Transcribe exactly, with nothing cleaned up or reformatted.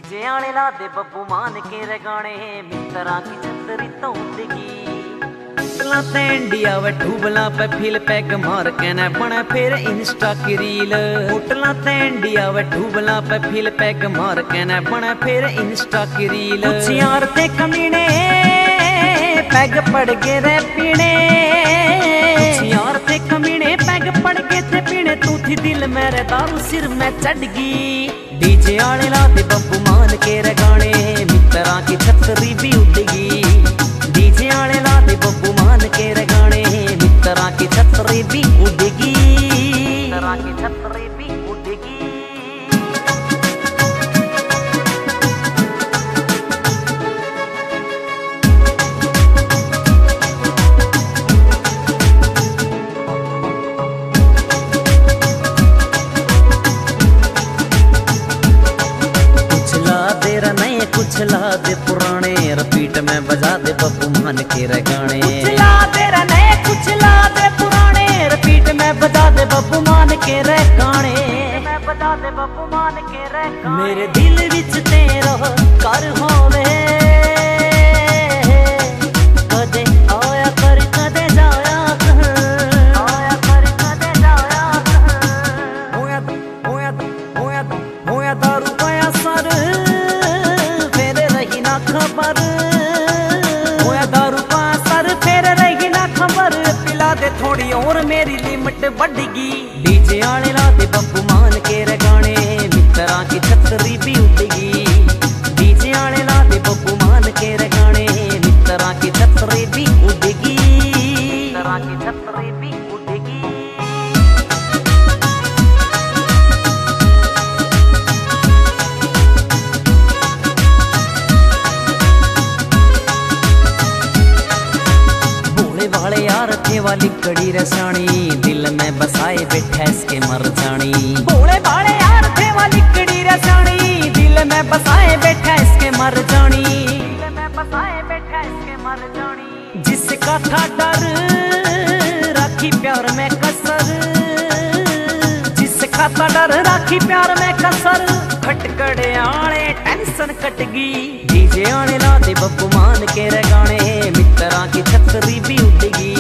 DJ आने ला दे बब्बू मान के रगाने मित्रा की छतरी तो उड़गी। ते इंडिया वे डूबला पे फिल पैग मार के न बने फिर इंस्टा की रील। होटला ते इंडिया वे डूबला पे फिल पैग मार के न बने फिर इंस्टा की रील। कुछ यार ते कमीने पैग पड़ गए रे पीने, कुछ यार ते कमीने पैग पड़ गए थे पीने। तू थी दिल मेरे दारू सिर में चढ़गी। डीजे आने ला दे बब्बू मान के रगाने मित्रा की छतरी भी उड़गी। डीजे आने ला दे बब्बू मान के रगाने मित्रा की छतरी भी उड़गी। मित्रा की छतरी भी उड़गी। कुछ ला दे पुराने रिपीट में बजा दे बब्बू मान के गाने। कुछ ला दे नए कुछ ला दे पुराने रिपीट में बजा दे बब्बू मान के गाने। मैं बजा दे बब्बू मान के गाने। मेरे दिल विच तेरा कर होवे कदे आया कर कदे जाया आया कर कदे जाया। होया होया होया होया दारू पाया सर खबर होया दारू पा सर फिर रही ना खबर। पिला दे थोड़ी और मेरी लिमिट बढ़गी। डीजे आने ला दे बब्बू मान के गाने मित्रा की छतरी भी उड़गी। डीजे आने ला दे बब्बू मान के गाने मित्रा की छतरी भी उड़गी। मित्रा की छतरी भी उड़गी। वाले यार थे वाली कड़ी रसानी दिल में बसाए बैठा इसके मर जानी। भोले भाले यार थे वाली कड़ी रसानी दिल में बसाए बैठा इसके मर जानी। दिल में बसाए बैठा इसके मर जानी। जिसका था डर राखी प्यार में कसर। जिसका था डर राखी प्यार में कसर। खटकड़े आले टेंशन कटगी। डीजे आने ला दे बब्बू मान के गाने मित्रा की छतरी भी उड़गी।